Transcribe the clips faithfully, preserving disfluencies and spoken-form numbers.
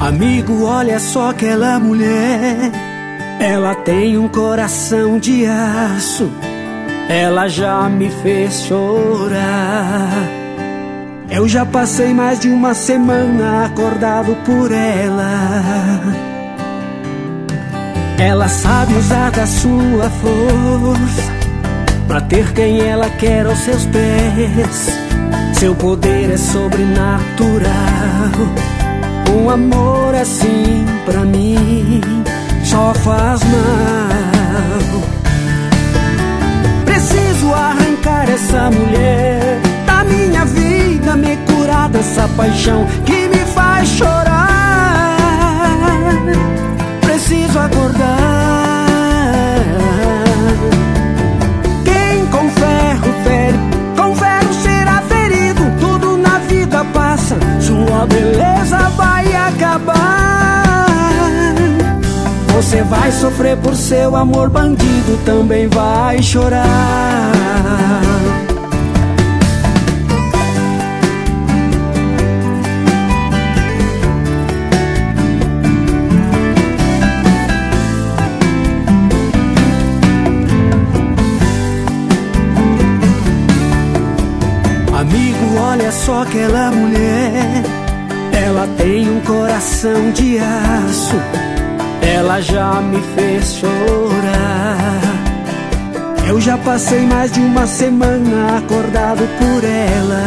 Amigo, olha só aquela mulher. Ela tem um coração de aço. Ela já me fez chorar. Eu já passei mais de uma semana acordado por ela. Ela sabe usar da sua força pra ter quem ela quer aos seus pés. Seu poder é sobrenatural. Um amor assim pra mim só faz mal. Preciso arrancar essa mulher da minha vida, me curar dessa paixão que me faz chorar. Preciso acordar. Quem com ferro fere, com ferro será ferido. Tudo na vida passa, sua beleza vai acabar. Você vai sofrer por seu amor bandido, também vai chorar. Amigo, olha só aquela mulher. Ela tem um coração de aço. Ela já me fez chorar. Eu já passei mais de uma semana acordado por ela.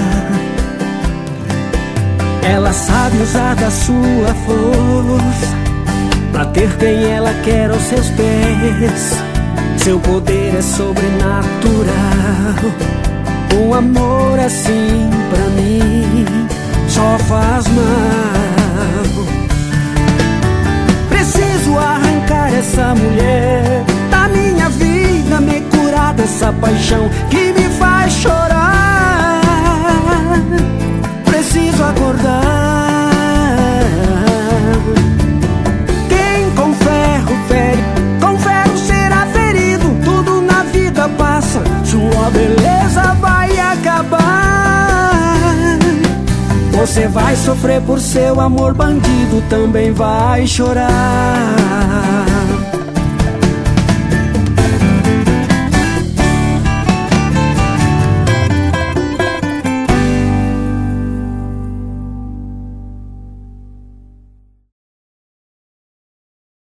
Ela sabe usar da sua força pra ter quem ela quer aos seus pés. Seu poder é sobrenatural. Um amor assim pra mim só faz mal. Preciso arrancar essa mulher da minha vida, me curar dessa paixão que me faz chorar. Preciso acordar. Quem com ferro fere, com ferro será ferido. Tudo na vida passa, sua beleza vai acabar. Você vai sofrer por seu amor bandido, também vai chorar.